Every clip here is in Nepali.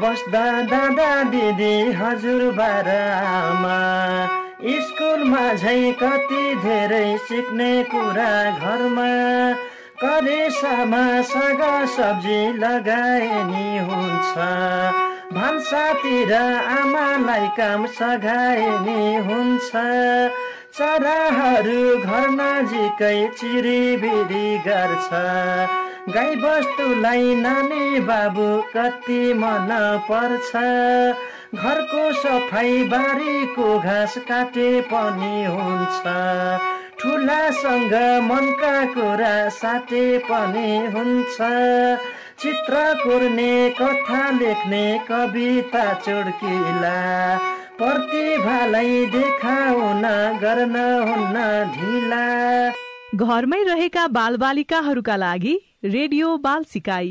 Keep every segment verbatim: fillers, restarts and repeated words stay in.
बस्दा दादा दिदी हजुरबा र आमा, स्कुलमा झै कति धेरै सिक्ने कुरा घरमा, करेसामा साग सब्जी लगाए नि हुन्छ, भान्सातिर आमालाई काम सघाए नि हुन्छ, चराहरू घर नजिकै चिरिबिरी गर्छ, गाई बस्तुलाई नानी बाबु कति मन पर्छ, घरको सफाई बारीको घाँस काटे पनि हुन्छ, ठुलासँग मनका कुरा साटे पनि हुन्छ, चित्र कोर्ने कथा लेख्ने कविता चुड्किला, प्रतिभालाई देखाउन गर्न हुन्न ढिला। घरमै रहेका बालबालिकाहरूका लागि रेडियो बाल सिकाइ।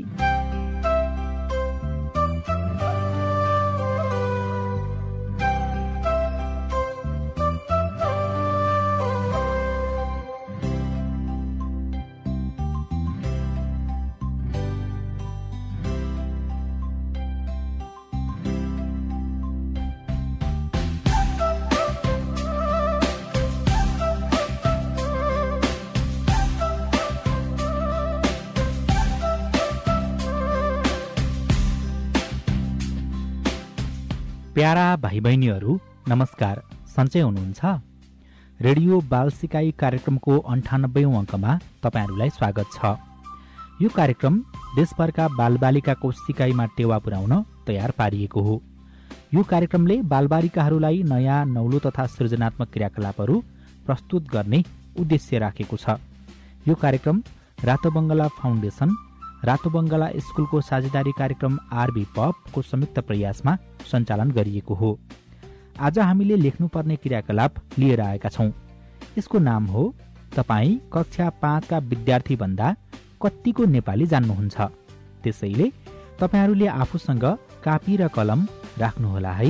प्यारा भाइ बहिनीहरू नमस्कार, सन्चै हुनुहुन्छ? रेडियो बाल सिकाइ कार्यक्रमको अन्ठानब्बेौं अङ्कमा तपाईँहरूलाई स्वागत छ। यो कार्यक्रम देशभरका बालबालिकाको सिकाइमा टेवा पुर्याउन तयार पारिएको हो। यो कार्यक्रमले बालबालिकाहरूलाई नयाँ नौलो तथा सृजनात्मक क्रियाकलापहरू प्रस्तुत गर्ने उद्देश्य राखेको छ। यो कार्यक्रम रातो बङ्गला फाउन्डेसन, रातो बङ्गला स्कुलको साझेदारी कार्यक्रम आरबी पपको संयुक्त प्रयासमा सञ्चालन गरिएको हो। आज हामीले लेख्नुपर्ने क्रियाकलाप लिएर आएका छौँ। यसको नाम हो तपाईँ कक्षा पाँचका विद्यार्थी भन्दा कतिको नेपाली जान्नुहुन्छ। त्यसैले तपाईँहरूले आफूसँग कापी र कलम राख्नुहोला है।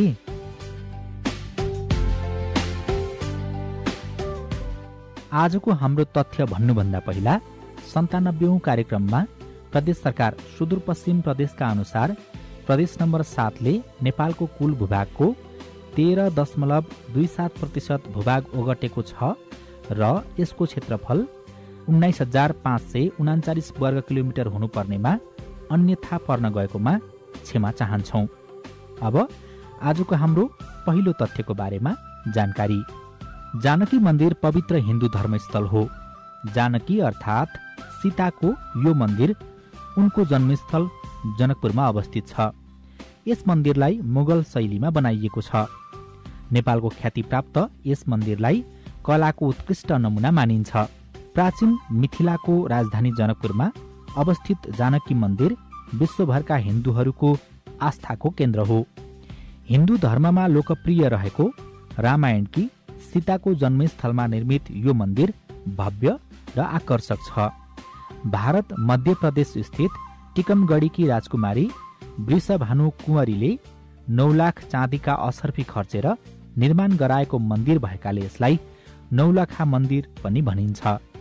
आजको हाम्रो तथ्य भन्नुभन्दा पहिला सन्तानब्बेौं कार्यक्रममा प्रदेश सरकार सुदूरपश्चिम प्रदेशका अनुसार प्रदेश नम्बर सातले नेपालको कुल भूभागको तेह्र दशमलव दुई सात प्रतिशत भूभाग ओगटेको छ र यसको क्षेत्रफल उन्नाइस हजार पाँच सय उनाचालिस वर्ग किलोमिटर हुनुपर्नेमा अन्यथा पर्न गएकोमा क्षमा चाहन्छौँ। अब आजको हाम्रो पहिलो तथ्यको बारेमा जानकारी। जानकी मन्दिर पवित्र हिन्दू धर्मस्थल हो। जानकी अर्थात् सीताको यो मन्दिर उनको जन्मस्थल जनकपुरमा अवस्थित छ। यस मन्दिरलाई मुगल शैलीमा बनाइएको छ। नेपालको ख्यातिप्राप्त यस मन्दिरलाई कलाको उत्कृष्ट नमुना मानिन्छ। प्राचीन मिथिलाको राजधानी जनकपुरमा अवस्थित जानकी मन्दिर विश्वभरका हिन्दूहरूको आस्थाको केन्द्र हो। हिन्दू धर्ममा लोकप्रिय रहेको रामायणकी सीताको जन्मस्थलमा निर्मित यो मन्दिर भव्य र आकर्षक छ। भारत मध्य प्रदेश स्थित टिकमगढीकी राजकुमारी वृषभानु कुँवरीले नौ लाख चाँदीका असर्फी खर्चेर निर्माण गराएको मन्दिर भएकाले यसलाई नौलखा मन्दिर पनि भनिन्छ।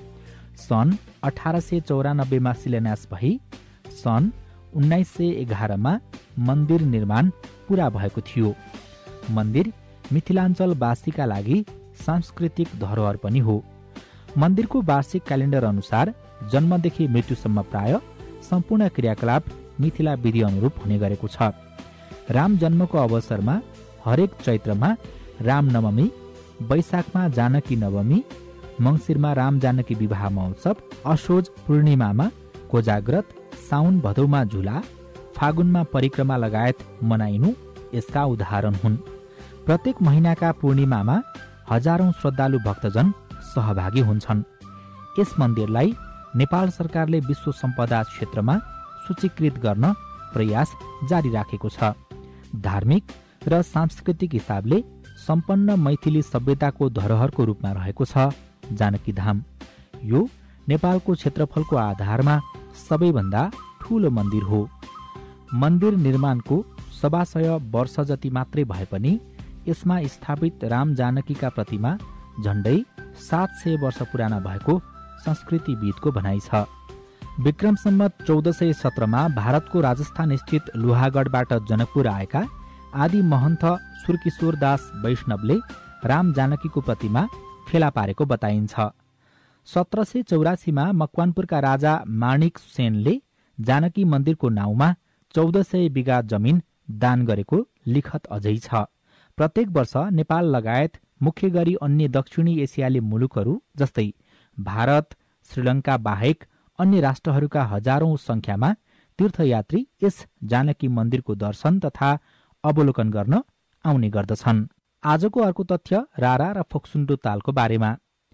सन् अठार सय चौरानब्बेमा शिलान्यास भई सन् उन्नाइस सय एघारमा मन्दिर निर्माण पूरा भएको थियो। मन्दिर मिथिलाञ्चलवासीका लागि सांस्कृतिक धरोहर पनि हो। मन्दिरको वार्षिक क्यालेन्डर अनुसार जन्मदेखि मृत्युसम्म प्राय सम्पूर्ण क्रियाकलाप मिथिला विधि अनुरूप हुने गरेको छ। राम जन्मको अवसरमा हरेक चैत्रमा रामनवमी, वैशाखमा जानकी नवमी, मङ्सिरमा राम जानकी विवाह महोत्सव, असोज पूर्णिमामा कोजाग्रत, साउन भदौमा झुला, फागुनमा परिक्रमा लगायत मनाइनु यसका उदाहरण हुन्। प्रत्येक महिनाका पूर्णिमामा हजारौं श्रद्धालु भक्तजन सहभागी हुन्छन्। यस मन्दिरलाई नेपाल सरकारले विश्व सम्पदा क्षेत्रमा सूचीकृत गर्न प्रयास जारी राखेको छ। धार्मिक र सांस्कृतिक हिसाबले सम्पन्न मैथिली सभ्यताको धरोहरको रूपमा रहेको छ जानकी धाम। यो नेपालको क्षेत्रफलको आधारमा सबैभन्दा ठूलो मन्दिर हो। मन्दिर निर्माणको सवा सय वर्ष जति मात्रै भए पनि यसमा स्थापित राम जानकीका प्रतिमा झण्डै सात सय वर्ष पुराना भएको संस्कृतिविदको भनाइ छ। विक्रम सम्वत चौध सय सत्रमा भारतको राजस्थान स्थित लोहागढबाट जनकपुर आएका आदि महन्त सुरकिशोर दास वैष्णवले राम जानकीको प्रतिमा फेला पारेको बताइन्छ। सत्र सय चौरासीमा मकवानपुरका राजा माणिक सेनले जानकी मन्दिरको नाउँमा चौध सय बिघा जमिन दान गरेको लिखत अझै छ। प्रत्येक वर्ष नेपाल लगायत मुख्य गरी अन्य दक्षिणी एसियाली मुलुकहरू जस्तै भारत, श्रीलङ्का बाहेक अन्य राष्ट्रहरूका हजारौं संख्यामा तीर्थयात्री यस जानकी मन्दिरको दर्शन तथा अवलोकन गर्न आउने गर्दछन्। आजको अर्को तथ्य रारा र फोक्सुन्डो तालको बारेमा।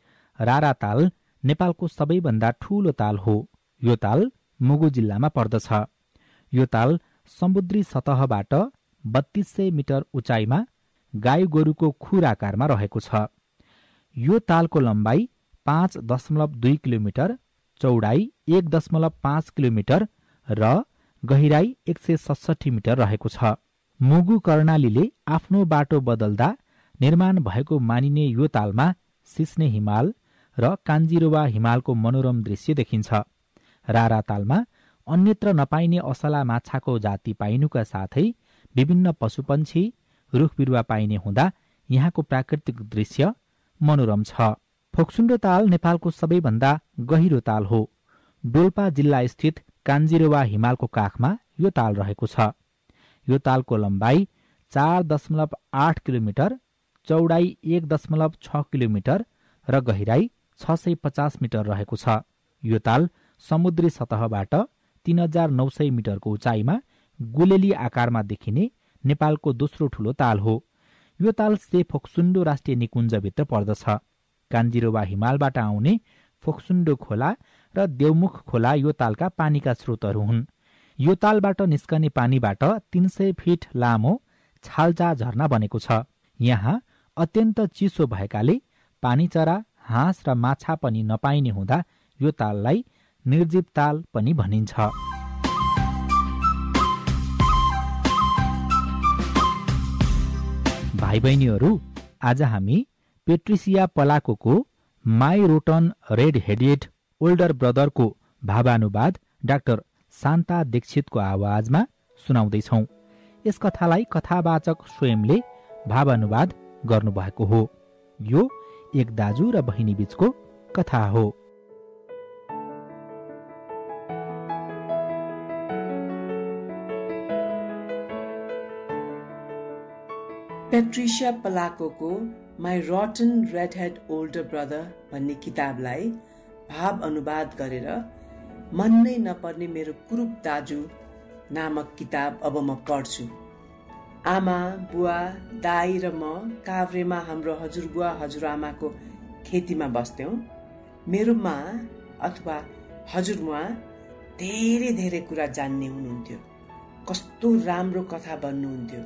रारा ताल नेपालको सबैभन्दा ठूलो ताल हो। यो ताल मुगु जिल्लामा पर्दछ। यो ताल समुद्री सतहबाट बत्तीस सय मिटर उचाइमा गाई गोरुको खुर आकारमा रहेको छ। यो तालको लम्बाइ पाँच दशमलव दुई किलोमिटर, चौडाइ एक दशमलव पाँच किलोमिटर र गहिराई एक सय सडसठी मिटर रहेको छ। मुगु कर्णालीले आफ्नो बाटो बदल्दा निर्माण भएको मानिने यो तालमा सिस्ने हिमाल र कान्जिरोवा हिमालको मनोरम दृश्य देखिन्छ। रारा तालमा अन्यत्र नपाइने असला माछाको जाति पाइनुका साथै विभिन्न पशुपन्छी, रुख बिरुवा पाइने हुँदा यहाँको प्राकृतिक दृश्य मनोरम छ। फोक्सुन्डो ताल नेपालको सबैभन्दा गहिरो ताल हो। डोल्पा जिल्ला स्थित कान्जिरोवा हिमालको काखमा यो ताल रहेको छ। यो तालको लम्बाइ चार दशमलव आठ किलोमिटर, चौडाइ एक दशमलव छ किलोमिटर र गहिराई छ सय पचास मिटर रहेको छ। यो ताल समुद्री सतहबाट तीन हजार नौ सय मिटरको उचाइमा गुलेली आकारमा देखिने नेपालको दोस्रो ठूलो ताल हो। यो ताल से फोक्सुन्डो राष्ट्रिय निकुञ्जभित्र पर्दछ। कान्जिरोवा हिमालबाट आउने फोक्सुन्डो खोला र देवमुख खोला यो तालका पानीका स्रोतहरू हुन्। यो तालबाट निस्कने पानीबाट तीन सय फिट लामो छाल्जा झरना बनेको छ। यहाँ अत्यन्त चिसो भएकाले पानीचरा, हाँस र माछा पनि नपाइने हुँदा यो ताललाई निर्जीव ताल पनि भनिन्छ। भाइ बहिनीहरू, आज हामी पेट्रिसिया पलाकोको my rotten red headed older ब्रदरको भावानुवाद डाक्टर शान्ता दीक्षितको आवाजमा सुनाउँदैछौ। यस कथालाई कथावाचक स्वयंले भावानुवाद गर्नुभएको हो। यो एक दाजु र बहिनी बीचको कथा हो। पेट्रिसिया पलाकोको my rotten red head older brother भन्ने किताबलाई भाव अनुवाद गरेर मन नै नपर्ने मेरो कुरूप दाजु नामक किताब अब म पढ्छु। आमा, बुवा, दाई र म काभ्रेमा हाम्रो हजुरबुवा हजुरआमाको खेतीमा बस्थ्यौं। मेरो मा अथवा हजुरमुवा धेरै धेरै कुरा जान्ने हुनुहुन्थ्यो। कस्तो राम्रो कथा भन्नुहुन्थ्यो।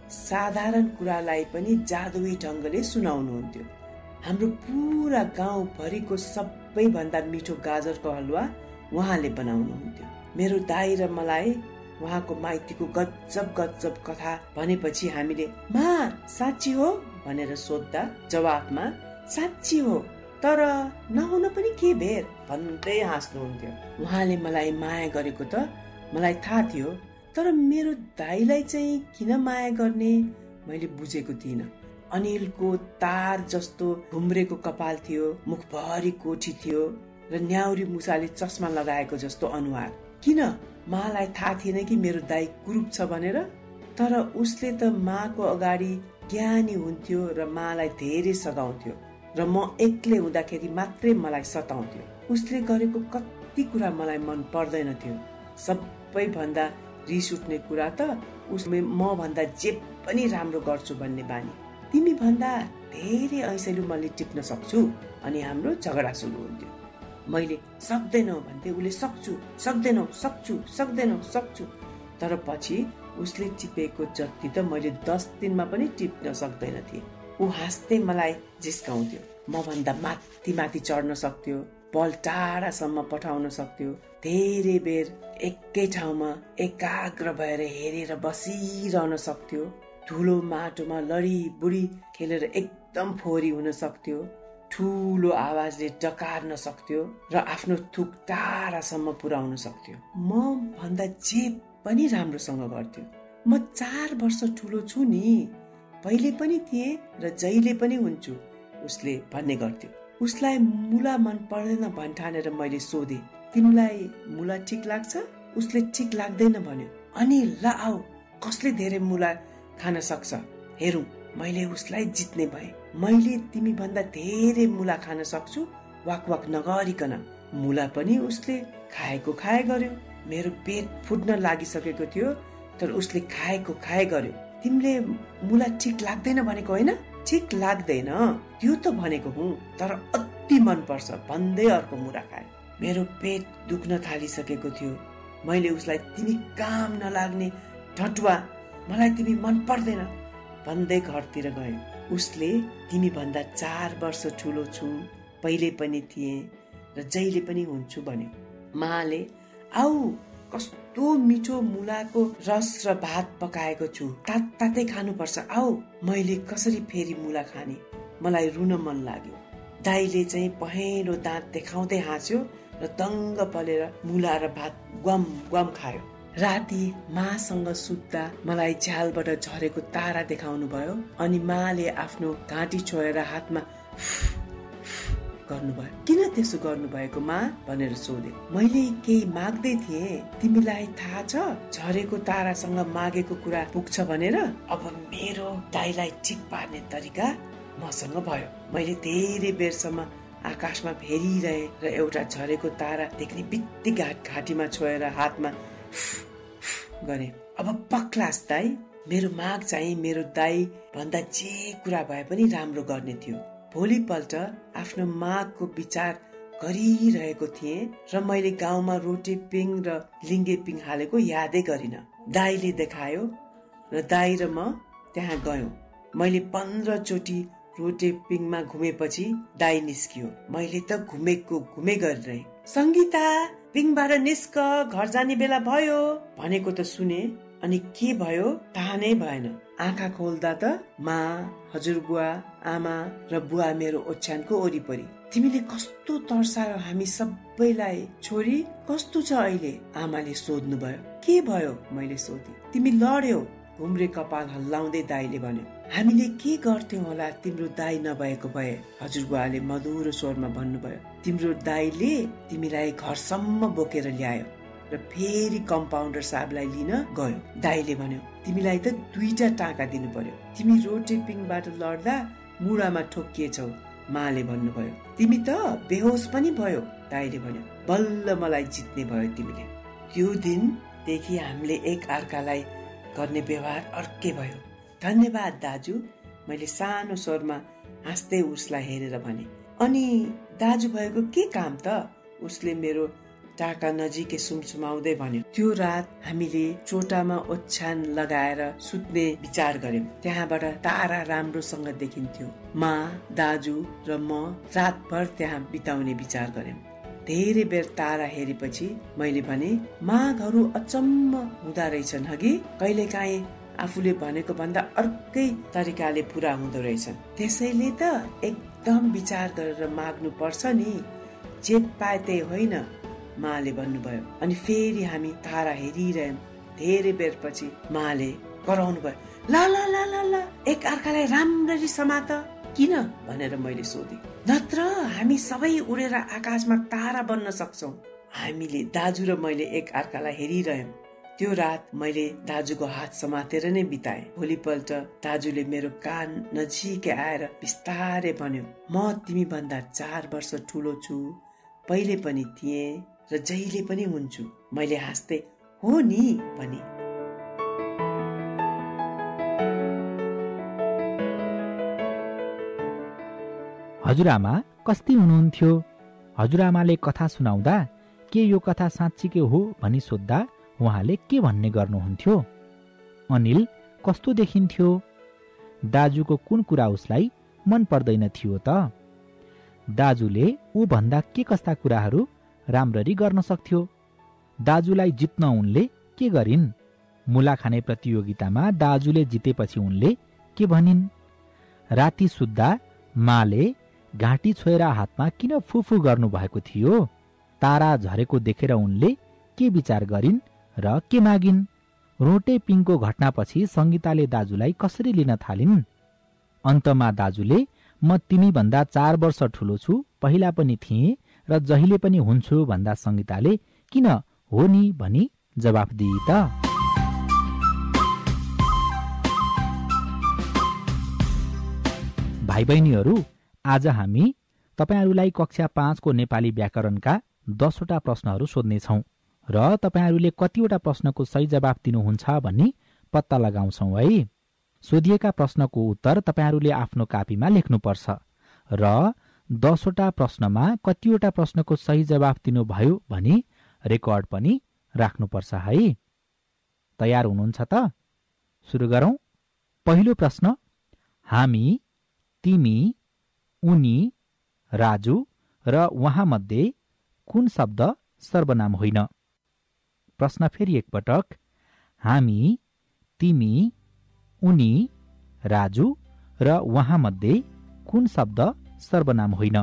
साधारण कुरालाई पनि जादुई ढंगले सुनाउनुहुन्थ्यो। हाम्रो पूरा गाउँभरिको सबैभन्दा मिठो गाजरको हलुवा उहाँले बनाउनुहुन्थ्यो। मेरो दाई र मलाई उहाँको माइतीको गजब गजब कथा भनेपछि हामीले मा साँच्ची हो भनेर सोद्धा जवाफमा साँच्ची हो, तर नहुन पनि के भेर भन्दै हाँस्नुहुन्थ्यो। उहाँले मलाई माया गरेको त मलाई थाहा थियो, तर मेरो दाईलाई चाहिँ किन माया गर्ने मैले बुझेको थिइनँ। अनिलको तार जस्तो घुम्रेको कपाल थियो, मुखभरि कोठी थियो र न्याउरी मुसाले चस्मा लगाएको जस्तो अनुहार। किन मालाई थाहा थिएन कि मेरो दाई कुरूप छ भनेर? तर उसले त माको अगाडि ज्ञानी हुन्थ्यो र मालाई धेरै सघाउँथ्यो र म एक्लै हुँदाखेरि मात्रै मलाई सताउँथ्यो। उसले गरेको कति कुरा मलाई मन पर्दैन थियो। सबैभन्दा रिस उठ्ने कुरा त उसले म भन्दा जे पनि राम्रो गर्छु भन्ने बानी। तिमी भन्दा धेरै ऐसैलु मैले टिप्न सक्छु अनि हाम्रो झगडा सुरु हुन्थ्यो। मैले सक्दैनौ भन्थे उसले सक्छु सक्दैनौ सक्छु सक्दैनौ सक्छु, तर पछि उसले टिपेको जति त मैले दस दिनमा पनि टिप्न सक्दैन थिएँ। ऊ हाँस्दै मलाई जिस्काउँथ्यो। म भन्दा माथि माथि चढ्न सक्थ्यो, बल टाढासम्म पठाउन सक्थ्यो। धेरै बेर एकै ठाउँमा एकाग्र भएर हेरेर बसिरहन सक्थ्यो। धुलो माटोमा लडी बुडी खेलेर एकदम फोहोरी हुन सक्थ्यो। ठुलो आवाजले डकार्न सक्थ्यो र आफ्नो थुक टाढासम्म पुर्याउन सक्थ्यो। म भन्दा जे पनि राम्रोसँग गर्थ्यो। म चार वर्ष ठुलो छु नि, पहिले पनि थिएँ र जहिले पनि हुन्छु उसले भन्ने गर्थ्यो। उसलाई मुला मन पर्दैन भन्ठानेर मैले सोधे, तिमीलाई मुला ठिक लाग्छ? उसले ठिक लाग्दैन भन्यो। अनि ल आऊ, कसले धेरै मुला खान सक्छ हेरौँ। मैले उसलाई जित्ने भए। मैले तिमी भन्दा धेरै मुला खान सक्छु वाक वाक नगरिकन। मुला पनि उसले खाएको खाए गर्यो। मेरो पेट फुट्न लागिसकेको थियो, तर उसले खाएको खाए गर्यो। तिमीले मुला ठिक लाग्दैन भनेको होइन? ठिक लाग्दैन त्यो त भनेको हुँ, तर अति मन पर्छ भन्दै अर्को मुला खाए। मेरो पेट दुख्न थालिसकेको थियो। मैले उसलाई तिमी काम नलाग्ने ठटुवा, मलाई तिमी मन पर्दैन भन्दै घरतिर गए। उसले तिमी भन्दा चार वर्ष ठुलो छु, पहिले पनि थिएँ र जहिले पनि हुन्छु भन्यो। माले आऊ, कस्तो मिठो मुलाको रस र भात पकाएको छु, तात तातै खानुपर्छ, आऊ। मैले कसरी फेरि मुला खाने, मलाई रुन मन लाग्यो। दाइले चाहिँ पहेँलो दाँत देखाउँदै हाँस्यो र दङ्ग पलेर मुला र भात ग्वाम ग्वाम खायो। राति मासँग सुत्दा मलाई झ्यालबाट झरेको तारा देखाउनु भयो। अनि माले आफ्नो घाँटी छोएर हातमा गर्नुभयो। किन त्यसो गर्नुभएको मा भनेर सोधे। मैले केही माग्दै थिएँ, तिमीलाई थाहा छ झरेको तारासँग मागेको कुरा पुग्छ भनेर। अब मेरो दाइलाई ठिक पार्ने तरिका मसँग भयो। मैले धेरै बेरसम्म आकाशमा फेरिरहे र एउटा झरेको तारा देख्ने बित्तिकै घाँटीमा छोएर हातमा गरे। अब पक्लास दाई, मेरो माग चाहिँ मेरो दाई भन्दा जे कुरा भए पनि राम्रो गर्ने थियो। भोलिपल्ट आफ्नो मागको विचार गरिरहेको थिएँ र मैले गाउँमा रोटे पिङ र लिङ्गे पिङ हालेको यादै गरिन। दाईले देखायो र दाई र म त्यहाँ गयौँ। मैले पन्ध्र चोटि रोटे पिङमा घुमेपछि दाई निस्कियो। मैले त घुमेको घुमे गरिरहे। सङ्गीता, पिङबाट निस्क, घर जाने बेला भयो भनेको त सुने, अनि के भयो थाहा नै भएन। आँखा खोल्दा त मा, हजुरबुवा, आमा र बुवा मेरो ओछ्यानको वरिपरि। तिमीले कस्तो तर्सायो हामी सबैलाई, छोरी कस्तो छ अहिले? आमाले सोध्नु भयो। के भयो मैले सोधे। तिमी लड्यौ, घुम्रे कपाल हल्लाउँदै दाइले भन्यो। हामीले के गर्थ्यौं होला तिम्रो दाई नभएको भए, हजुरबुवाले मधुरो स्वरमा भन्नुभयो। तिम्रो दाइले तिमीलाई घरसम्म बोकेर ल्यायो र फेरि कम्पाउन्डर साहबलाई लिन गयो। दाइले भन्यो, तिमीलाई त दुईटा टाका दिनु पर्यो, तिमी रोटे पिङबाट लड्दा मुढामा ठोकिएछौ। माले भन्नुभयो। तिमी त बेहोस पनि भयो, दाइले भन्यो। बल्ल मलाई जित्ने भयो तिमीले। त्यो दिनदेखि हामीले एक अर्कालाई गर्ने व्यवहार अर्कै भयो। धन्यवाद दाजु, मैले सानो स्वरमा हाँस्दै उसलाई हेरेर भने। अनि दाजु भएको के काम त? उसले मेरो टाका नजिकै सुमसुमाउँदै भन्यो। त्यो रात हामीले चोटामा ओछ्यान लगाएर सुत्ने विचार गर्यौं। त्यहाँबाट तारा राम्रोसँग देखिन्थ्यो। मा, दाजु र म रातभर त्यहाँ बिताउने विचार गर्यौं। धेरै बेर तारा हेरेपछि मैले भने, माघहरू अचम्म हुँदा रहेछन् हगि, कहिलेकाहीँ आफूले भनेको भन्दा अर्कै तरिकाले पूरा हुँदो रहेछन्। त्यसैले त एकदम विचार गरेर माग्नु पर्छ नि, जे पाए त्यही होइन, माले भन्नुभयो। अनि फेरि हामी तारा हेरिरह्यौं। धेरै बेर पछि माले कराउनु भयो, ल ल ल ल ल एक अर्कालाई राम्ररी समात। किन भनेर मैले सोधेँ। नत्र हामी सबै उडेर आकाशमा तारा बन्न सक्छौं। हामीले दाजु र मैले एक अर्कालाई हेरिरह्यौं। त्यो रात मैले दाजुको हात समातेर नै बिताए। भोलिपल्ट दाजुले मेरो कान नजिकै आएर बिस्तारै भन्यो, म तिमी भन्दा चार वर्ष ठुलो छु, पहिले पनि थिएँ र जहिले पनि हुन्छु। मैले हाँस्दै हो नि भने। हजुरआमा कस्ती हुनुहुन्थ्यो? हजुरआमाले कथा सुनाउँदा के यो कथा साँच्चीकै हो भनी सोद्धा उहाँले के भन्ने गर्नुहुन्थ्यो? अनिल कस्तो देखिन्थ्यो? दाजुको कुन कुरा उसलाई मन पर्दैन थियो त? दाजुले ऊ भन्दा के कस्ता कुराहरू राम्ररी गर्न सक्थ्यो? दाजुलाई जित्न उनले के गरिन्? मुला खाने प्रतियोगितामा दाजुले जितेपछि उनले के भनिन्? राति सुत्दा माले घाँटी छोएर हातमा किन फुफु गर्नुभएको थियो? तारा झरेको देखेर उनले के विचार गरिन् र के मागिन्? रोटे पिङको घटनापछि सङ्गीताले दाजुलाई कसरी लिन थालिन्? अन्तमा दाजुले म तिमीभन्दा चार वर्ष ठुलो छु, पहिला पनि थिएँ र जहिले पनि हुन्छु भन्दा सङ्गीताले किन हो नि भनी जवाफ दिए त। भाइ बहिनीहरू, आज हामी तपाईहरूलाई कक्षा पाँचको नेपाली व्याकरणका दसवटा प्रश्नहरू सोध्नेछौँ र तपाईहरूले कतिवटा प्रश्नको सही जवाफ दिनुहुन्छ भन्ने पत्ता लगाउँछौँ है। सोधिएका प्रश्नको उत्तर तपाईहरूले आफ्नो कापीमा लेख्नुपर्छ र दसवटा प्रश्नमा कतिवटा प्रश्नको सही जवाफ दिनुभयो भनी रेकर्ड पनि राख्नुपर्छ है। तयार हुनुहुन्छ त? सुरु गरौँ। पहिलो प्रश्न, हामी, तिमी, उनी, राजु र उहाँ मध्ये कुन शब्द सर्वनाम होइन? प्रश्न फेरि एकपटक, हामी, तिमी, उनी, राजु र उहाँ मध्ये कुन शब्द सर्वनाम होइन?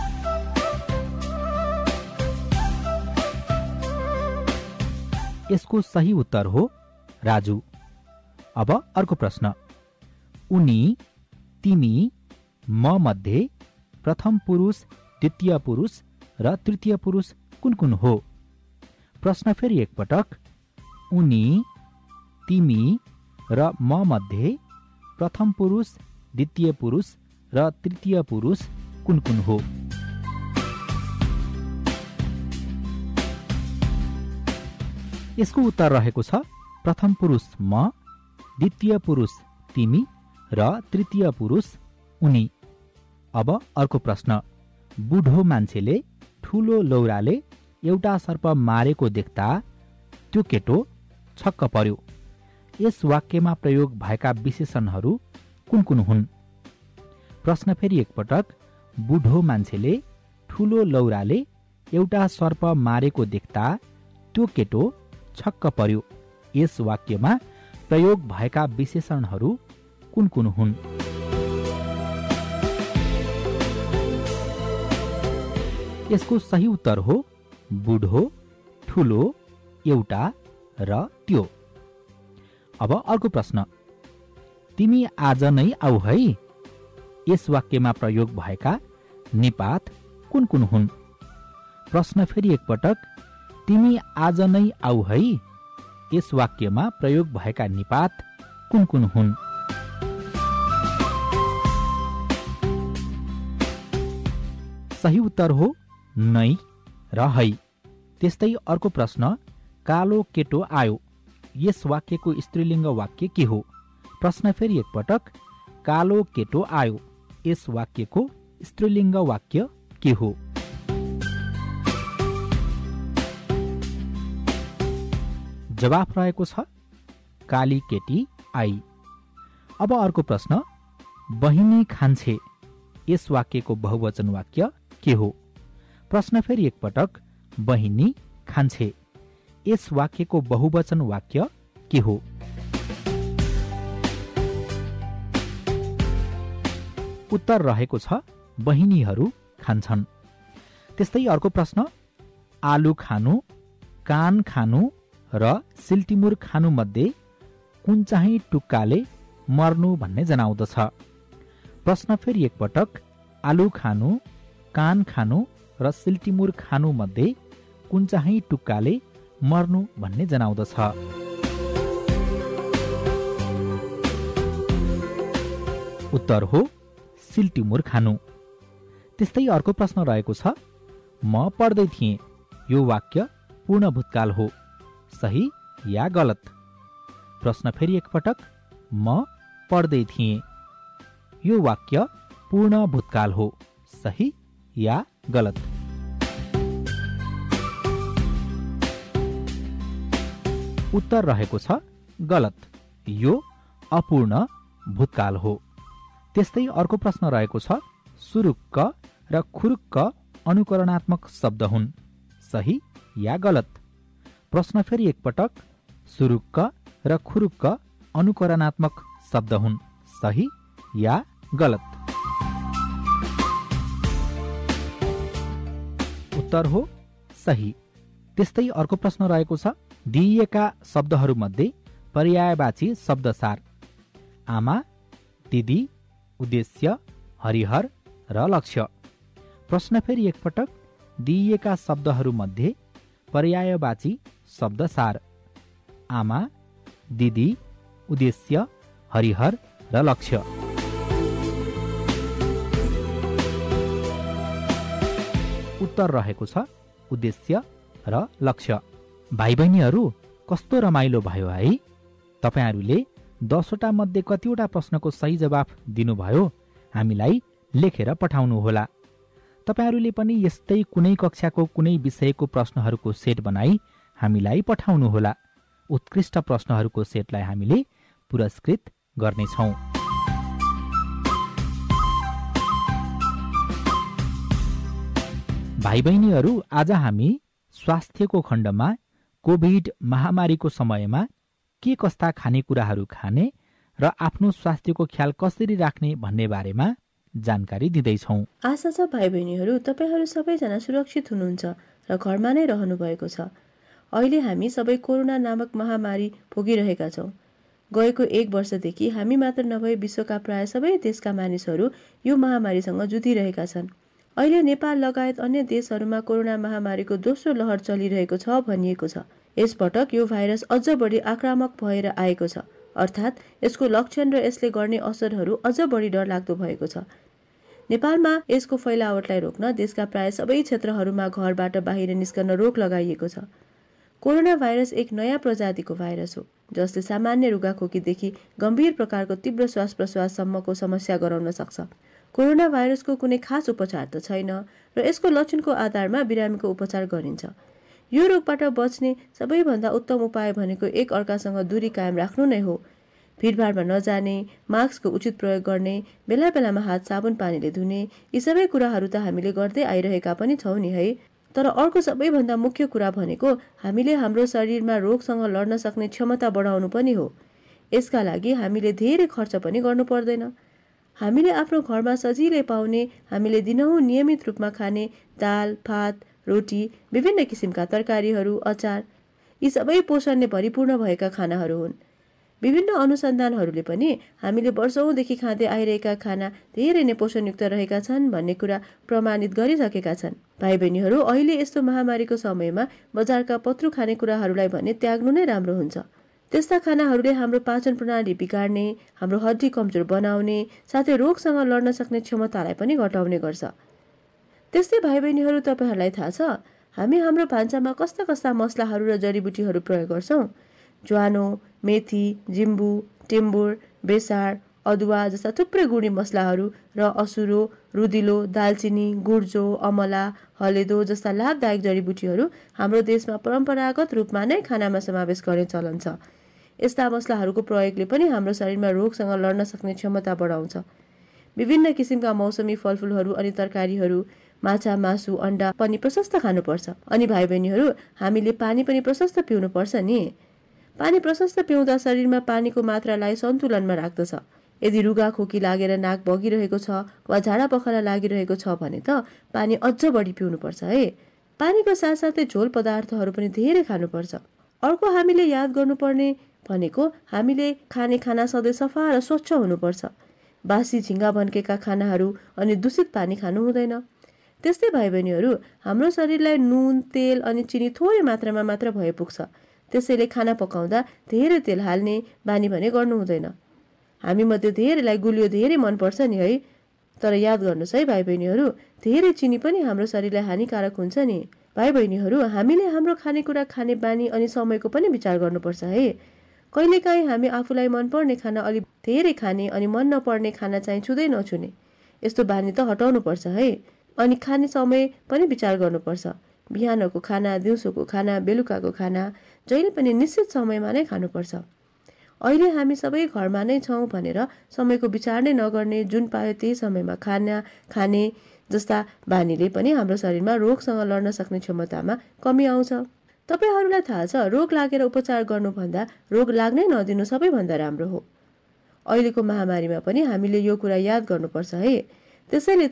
यसको सही उत्तर हो राजु। अब अर्को प्रश्न, उनी, तिमी, म मध्ये प्रथम पुरुष, द्वितीय पुरुष र तृतीय पुरुष कुन कुन हो? प्रश्न फेरि एकपटक, उनी, तिमी र म मध्ये प्रथम पुरुष, द्वितीय पुरुष र तृतीय पुरुष कुन कुन हो? यसको उत्तर रहेको छ प्रथम पुरुष म, द्वितीय पुरुष तिमी र तृतीय पुरुष उनी। अब अर्को प्रश्न, बुढो मान्छेले ठूलो लौराले एउटा सर्प मारेको देख्दा त्यो केटो छक्क पर्यो। यस वाक्यमा प्रयोग भएका विशेषणहरू कुन कुन हुन्? प्रश्न फेरि एकपटक, बुढो मान्छेले ठूलो लौराले एउटा सर्प मारेको देख्दा त्यो केटो छक्क पर्यो। यस वाक्यमा प्रयोग भएका विशेषणहरू कुन कुन हुन्? यसको सही उत्तर हो बुढो, ठूलो, एउटा र त्यो। अब अर्को प्रश्न, तिमी आज नै आऊ है। यस वाक्यमा प्रयोग भएका निपात कुन कुन हुन्? प्रश्न फेरि एकपटक, तिमी आज नै आऊ है। यस वाक्यमा प्रयोग भएका निपात कुन कुन हुन्? सही उत्तर हो नै र है। त्यस्तै अर्को प्रश्न, कालो केटो आयो। यस वाक्यको स्त्रीलिङ्ग वाक्य के हो? प्रश्न फेरि एकपटक, कालो केटो आयो। यस वाक्यको स्त्रीलिङ्ग वाक्य के हो? जवाफ रहेको छ काली केटी आई। अब अर्को प्रश्न, बहिनी खान्छे। यस वाक्यको बहुवचन वाक्य के हो? प्रश्न फेरि एकपटक, बहिनी खान्छे। यस वाक्यको बहुवचन वाक्य के हो? उत्तर रहेको छ बहिनीहरू खान्छन्। त्यस्तै अर्को प्रश्न, आलु खानु, कान खानु र सिल्टिमुर खानु मध्ये कुन चाहिँ टुक्काले मर्नु भन्ने जनाउँदछ? प्रश्न फेरि एकपटक, आलु खानु, कान खानु र सिल्टिमुर खानु मध्ये कुन चाहिँ टुक्काले मर्नु भन्ने जनाउँदछ? उत्तर हो सिल्टिमुर खानु। त्यस्तै अर्को प्रश्न रहेको छ, म पढ्दै थिएँ। यो वाक्य पूर्ण भूतकाल हो, सही या गलत? प्रश्न फेरि एकपटक, म पढ्दै थिएँ। यो वाक्य पूर्ण भूतकाल हो, सही या गलत? उत्तर रहेको छ गलत। यो अपूर्ण भूतकाल हो। त्यस्तै अर्को प्रश्न रहेको छ, सुरुक्क र खुरुक्क अनुकरणात्मक शब्द हुन्, सही या गलत? प्रश्न फेरि एकपटक, सुरुक्क र खुरुक्क अनुकरणात्मक शब्द हुन्, सही या गलत? उत्तर हो सही। त्यस्तै अर्को प्रश्न रहेको छ, दिइएका शब्दहरूमध्ये पर्यायवाची शब्दसार आमा, दिदी, उद्देश्य, हरिहर र लक्ष्य। प्रश्न फेरि एकपटक, दिइएका शब्दहरूमध्ये पर्यायवाची शब्दसार आमा, दिदी, उद्देश्य, हरिहर र लक्ष्य। उत्तर रहेको छ उद्देश्य र लक्ष्य। भाइ बहिनीहरू, कस्तो रमाइलो भयो है। तपाईहरूले दसवटा मध्ये कतिवटा प्रश्नको सही जवाफ दिनुभयो हामीलाई लेखेर पठाउनुहोला। तपाईहरूले पनि यस्तै कुनै कक्षाको कुनै विषयको प्रश्नहरूको सेट बनाई हामीलाई पठाउनुहोला। उत्कृष्ट प्रश्नहरूको सेटलाई हामीले पुरस्कृत गर्नेछौँ। भाइ बहिनीहरू, आज हामी स्वास्थ्यको खण्डमा कोभिड महामारीको समयमा के कस्ता खानेकुराहरू खाने र आफ्नो स्वास्थ्यको ख्याल कसरी राख्ने भन्ने बारेमा जानकारी दिँदैछौँ। आशा छ भाइ बहिनीहरू तपाईहरू सबैजना सुरक्षित हुनुहुन्छ र घरमा नै रहनु भएको छ। अहिले हामी सबै कोरोना नामक महामारी भोगिरहेका छौँ। गएको एक वर्षदेखि हामी मात्र नभए विश्वका प्राय सबै देशका मानिसहरू यो महामारीसँग जुधिरहेका छन्। अहिले नेपाल लगायत अन्य देशहरूमा कोरोना महामारीको दोस्रो लहर चलिरहेको छ भनिएको छ। यसपटक यो भाइरस अझ बढी आक्रामक भएर आएको छ, अर्थात् यसको लक्षण र यसले गर्ने असरहरू अझ बढी डरलाग्दो भएको छ। नेपालमा यसको फैलावटलाई रोक्न देशका प्राय सबै क्षेत्रहरूमा घरबाट बाहिर निस्कन रोक लगाइएको छ। कोरोना भाइरस एक नयाँ प्रजातिको भाइरस हो जसले सामान्य रुगाखोकीदेखि गम्भीर प्रकारको तीव्र श्वास प्रश्वाससम्मको समस्या गराउन सक्छ। कोरोना भाइरसको कुनै खास उपचार त छैन र यसको लक्षणको आधारमा बिरामीको उपचार गरिन्छ। यो रोगबाट बच्ने सबैभन्दा उत्तम उपाय भनेको एक अर्कासँग दूरी कायम राख्नु नै हो। भिडभाडमा नजाने, मास्कको उचित प्रयोग गर्ने, बेला बेलामा हात साबुन पानीले धुने, यी सबै कुराहरू त हामीले गर्दै आइरहेका पनि छौँ नि है। तर अर्को सबैभन्दा मुख्य कुरा भनेको हामीले हाम्रो शरीरमा रोगसँग लड्न सक्ने क्षमता बढाउनु पनि हो। यसका लागि हामीले धेरै खर्च पनि गर्नु पर्दैन। हामीले आफ्नो घरमा सजिलै पाउने, हामीले दिनहुँ नियमित रूपमा खाने दाल, भात, रोटी, विभिन्न किसिमका तरकारीहरू, अचार, यी सबै पोषणले भरिपूर्ण भएका खानाहरू हुन्। विभिन्न अनुसन्धानहरूले पनि हामीले वर्षौंदेखि खाँदै आइरहेका खाना धेरै नै पोषणयुक्त रहेका छन् भन्ने कुरा प्रमाणित गरिसकेका छन्। भाइ बहिनीहरू, अहिले यस्तो महामारीको समयमा बजारका पत्रु खानेकुराहरूलाई भने त्याग्नु नै राम्रो हुन्छ। त्यस्ता खानाहरूले हाम्रो पाचन प्रणाली बिगार्ने, हाम्रो हड्डी कमजोर बनाउने, साथै रोगसँग लड्न सक्ने क्षमतालाई पनि घटाउने गर्छ। त्यस्तै भाइ बहिनीहरू, तपाईहरूलाई थाहा छ हामी हाम्रो भान्सामा कस्ता कस्ता मसलाहरू र जडीबुटीहरू प्रयोग गर्छौँ? ज्वानो, मेथी, जिम्बु, टिम्बुर, बेसार, अदुवा जस्ता थुप्रै गुडी मसलाहरू र असुरो, रुदिलो, दालचिनी, गुर्जो, अमला, हलेदो जस्ता लाभदायक जडीबुटीहरू हाम्रो देशमा परम्परागत रूपमा नै खानामा समावेश गर्ने चलन छ। यस्ता मसलाहरूको प्रयोगले पनि हाम्रो शरीरमा रोगसँग लड्न सक्ने क्षमता बढाउँछ। विभिन्न किसिमका मौसमी फलफुलहरू अनि तरकारीहरू, माछा, मासु, अण्डा पनि प्रशस्त खानुपर्छ। अनि भाइ बहिनीहरू, हामीले पानी पनि प्रशस्त पिउनुपर्छ नि। पानी प्रशस्त पिउँदा शरीरमा पानीको मात्रालाई सन्तुलनमा राख्दछ। यदि रुगाखोकी लागेर नाक बगिरहेको छ वा झाडा पखाला लागिरहेको छ भने त पानी अझ बढी पिउनुपर्छ है। पानीको साथसाथै झोल पदार्थहरू पनि धेरै खानुपर्छ। अर्को हामीले याद गर्नुपर्ने भनेको हामीले खाने खाना सधैँ सफा र स्वच्छ हुनुपर्छ। बासी झिङ्गा भन्केका खानाहरू अनि दूषित पानी खानु हुँदैन। त्यस्तै भाइ बहिनीहरू, हाम्रो शरीरलाई नुन, तेल अनि चिनी थोरै मात्रामा मात्र भए पुग्छ। त्यसैले खाना पकाउँदा धेरै तेल हाल्ने बानी भने गर्नु हुँदैन। हामी मध्ये धेरैलाई गुलियो धेरै मनपर्छ नि है। तर याद गर्नुहोस् है भाइ बहिनीहरू, धेरै चिनी पनि हाम्रो शरीरलाई हानिकारक हुन्छ नि। भाइ बहिनीहरू, हामीले हाम्रो खानेकुरा खाने बानी अनि समयको पनि विचार गर्नुपर्छ है। कहिलेकाहीँ हामी आफूलाई मनपर्ने खाना अलि धेरै खाने अनि मन नपर्ने खाना चाहिँ छुँदै नछुने, यस्तो बानी त हटाउनु पर्छ है। अनि खाने समय पनि विचार गर्नुपर्छ। बिहानको खाना, दिउँसोको खाना, बेलुकाको खाना जहिले पनि निश्चित समयमा नै खानुपर्छ। अहिले हामी सबै घरमा नै छौँ भनेर समयको विचार नै नगर्ने, जुन पायो त्यही समयमा खाना खाने जस्ता बानीले पनि हाम्रो शरीरमा रोगसँग लड्न सक्ने क्षमतामा कमी आउँछ। तपाईहरूलाई थाहा छ, रोग लागेर उपचार गर्नुभन्दा रोग लाग्नै नदिनु सबैभन्दा राम्रो हो। अहिलेको महामारीमा पनि हामीले यो कुरा याद गर्नुपर्छ है। त्यसैले त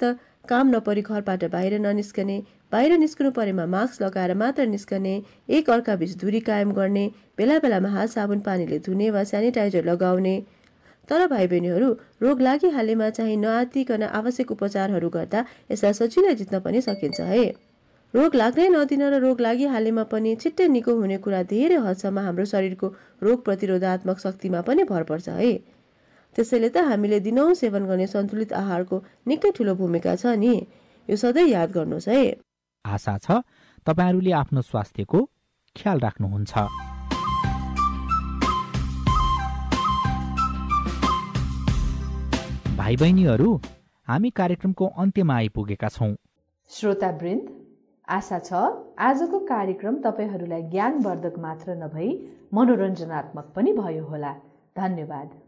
काम नपरी घरबाट बाहिर ननिस्कने, बाहिर निस्कनु परेमा मास्क लगाएर मात्र निस्कने, एक अर्काबीच दूरी कायम गर्ने, बेला बेलामा हात साबुन पानीले धुने वा सेनिटाइजर लगाउने। तर भाइ बहिनीहरू, रोग लागिहालेमा चाहिँ नआत्तिकन आवश्यक उपचारहरू गर्दा यसलाई सजिलै जित्न पनि सकिन्छ है। रोग लाग्नै नदिन र रोग लागिहालेमा पनि छिट्टै निको हुने कुरा धेरै हदसम्म हाम्रो शरीरको रोग प्रतिरोधात्मक शक्तिमा पनि भर पर्छ है। त्यसैले त हामीले दिनौँ सेवन गर्ने सन्तुलित आहारको निकै ठुलो भूमिका छ नि, यो सधैँ याद गर्नुहोस् है। आशा छ तपाईँहरूले आफ्नो स्वास्थ्यको ख्याल राख्नुहुन्छ। भाइ बहिनीहरू, हामी कार्यक्रमको अन्त्यमा आइपुगेका छौँ। श्रोतावृन्द, आशा छ आजको कार्यक्रम तपाईँहरूलाई ज्ञानवर्धक मात्र नभई मनोरञ्जनात्मक पनि भयो होला। धन्यवाद।